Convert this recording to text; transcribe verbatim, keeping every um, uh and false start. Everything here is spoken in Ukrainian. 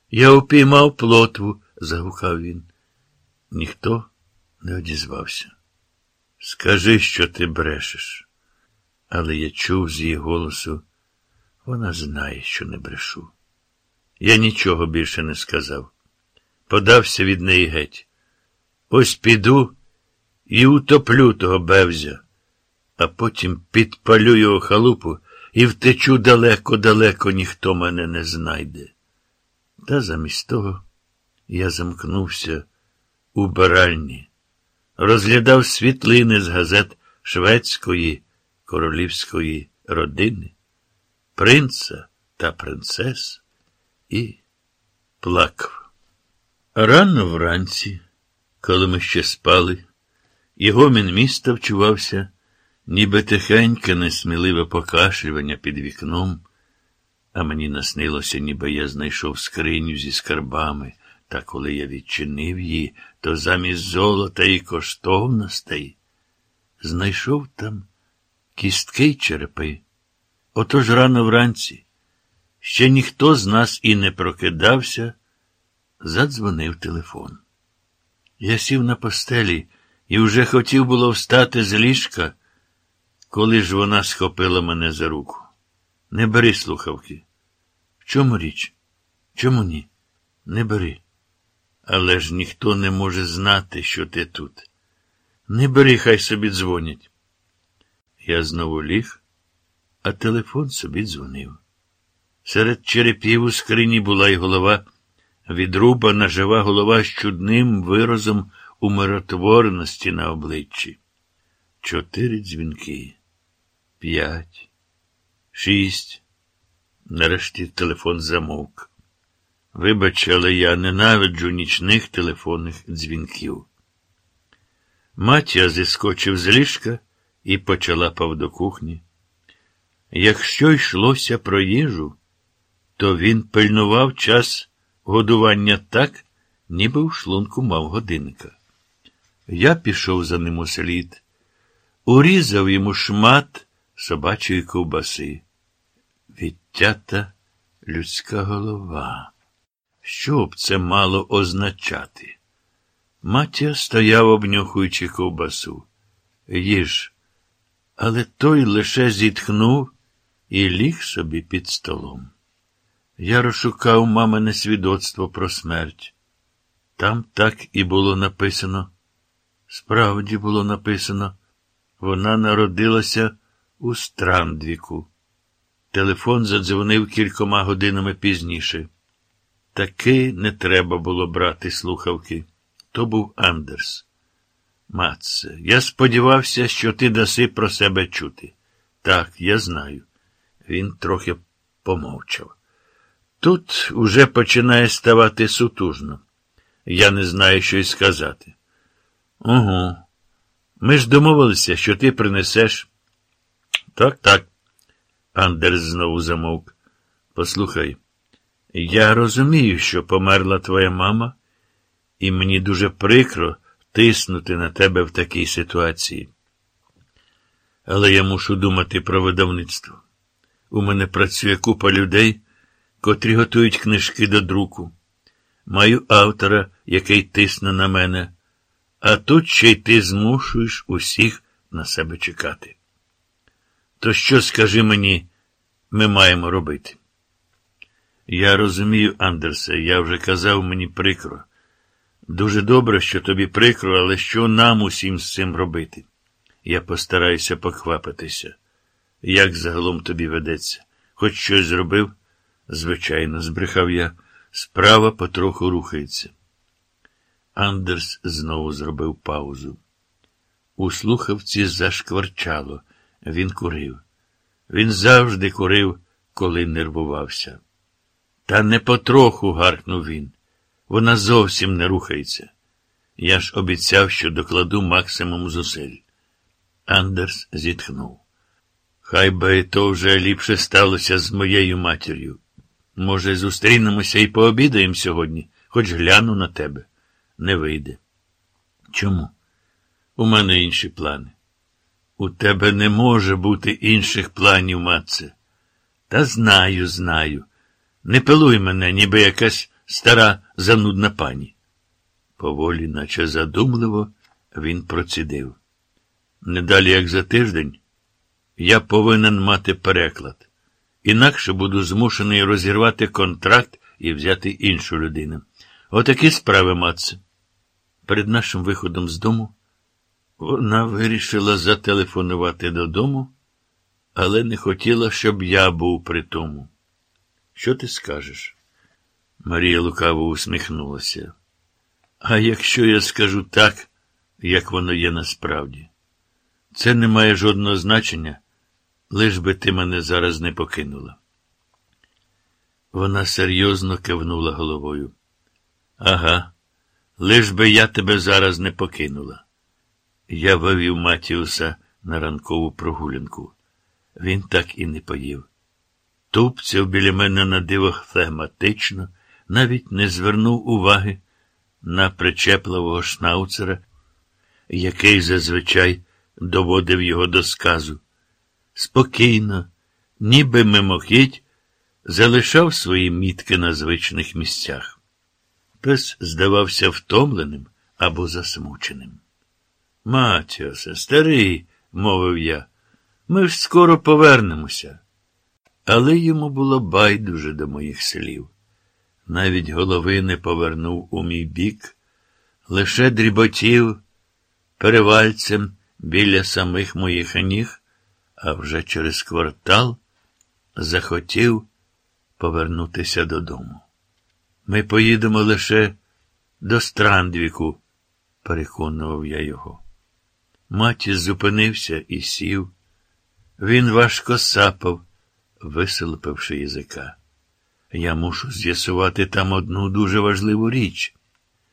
Я упіймав плотву, загукав він. Ніхто не одізвався. Скажи, що ти брешеш. Але я чув з її голосу, вона знає, що не брешу. Я нічого більше не сказав. Подався від неї геть. Ось піду і утоплю того бевзя, а потім підпалю його халупу і втечу далеко-далеко, ніхто мене не знайде. Та замість того я замкнувся у баральні, розглядав світлини з газет шведської королівської родини, принца та принцес і плакав. Рано вранці, коли ми ще спали, і гомін міста вчувався, ніби тихеньке, несміливе покашлювання під вікном, а мені наснилося, ніби я знайшов скриню зі скарбами, та коли я відчинив її, то замість золота і коштовностей знайшов там кістки й черепи. Отож рано вранці, ще ніхто з нас і не прокидався, задзвонив телефон. Я сів на постелі і вже хотів було встати з ліжка, коли ж вона схопила мене за руку. Не бери слухавки. В чому річ? Чому ні? Не бери. Але ж ніхто не може знати, що ти тут. Не бери, хай собі дзвонять. Я знову ліг, а телефон собі дзвонив. Серед черепів у скрині була й голова, відрубана жива голова з чудним виразом умиротвореності на обличчі. Чотири дзвінки. П'ять. Шість. Нарешті телефон замовк. Вибач, але я ненавиджу нічних телефонних дзвінків. Матія зіскочив з ліжка і почалапав до кухні. Якщо йшлося про їжу, то він пильнував час годування так, ніби в шлунку мав годинника. Я пішов за ним услід, урізав йому шмат собачої ковбаси. Відтята людська голова. Що б це мало означати? Матя стояв, обнюхуючи ковбасу. Їж. Але той лише зітхнув і ліг собі під столом. Я розшукав мамине свідоцтво про смерть. Там так і було написано. Справді було написано. Вона народилася у Страндвіку. Телефон задзвонив кількома годинами пізніше. Таки не треба було брати слухавки. То був Андерс. Матце, я сподівався, що ти даси про себе чути. Так, я знаю. Він трохи помовчав. Тут уже починає ставати сутужно. Я не знаю, що й сказати. Угу. Ми ж домовилися, що ти принесеш. Так, так. Андерс знову замовк. Послухай, я розумію, що померла твоя мама, і мені дуже прикро тиснути на тебе в такій ситуації. Але я мушу думати про видавництво. У мене працює купа людей, котрі готують книжки до друку. Маю автора, який тисне на мене, а тут ще й ти змушуєш усіх на себе чекати. То що, скажи мені, ми маємо робити? Я розумію, Андерсе, я вже казав, мені прикро. Дуже добре, що тобі прикро, але що нам усім з цим робити? Я постараюся поквапитися. Як загалом тобі ведеться? Хоч щось зробив? Звичайно, збрехав я. Справа потроху рухається. Андерс знову зробив паузу. У слухавці зашкварчало. Він курив. Він завжди курив, коли нервувався. Та не потроху, гаркнув він. Вона зовсім не рухається. Я ж обіцяв, що докладу максимум зусиль. Андерс зітхнув. Хай би то вже ліпше сталося з моєю матір'ю. Може, зустрінемося і пообідаємо сьогодні, хоч гляну на тебе. Не вийде. Чому? У мене інші плани. У тебе не може бути інших планів, матце. Та знаю, знаю. Не пилуй мене, ніби якась стара занудна пані. Поволі, наче задумливо, він процідив. Не далі, як за тиждень, я повинен мати переклад. Інакше буду змушений розірвати контракт і взяти іншу людину. Отакі справи, матце. Перед нашим виходом з дому вона вирішила зателефонувати додому, але не хотіла, щоб я був при тому. Що ти скажеш? Марія лукаво усміхнулася. А якщо я скажу так, як воно є насправді? Це не має жодного значення, лиш би ти мене зараз не покинула. Вона серйозно кивнула головою. Ага, лиш би я тебе зараз не покинула. Я вивів Матіуса на ранкову прогулянку. Він так і не поїв. Тупцяв біля мене на диво флегматично, навіть не звернув уваги на причепливого шнауцера, який зазвичай доводив його до сказу. Спокійно, ніби мимохідь, залишав свої мітки на звичних місцях. Пес здавався втомленим або засмученим. Матіосе, старий, мовив я, ми ж скоро повернемося. Але йому було байдуже до моїх слів. Навіть голови не повернув у мій бік, лише дріботів перевальцем біля самих моїх ніг, а вже через квартал захотів повернутися додому. Ми поїдемо лише до Страндвіку, переконував я його. Матіс зупинився і сів. Він важко сапав, висолопивши язика. Я мушу з'ясувати там одну дуже важливу річ.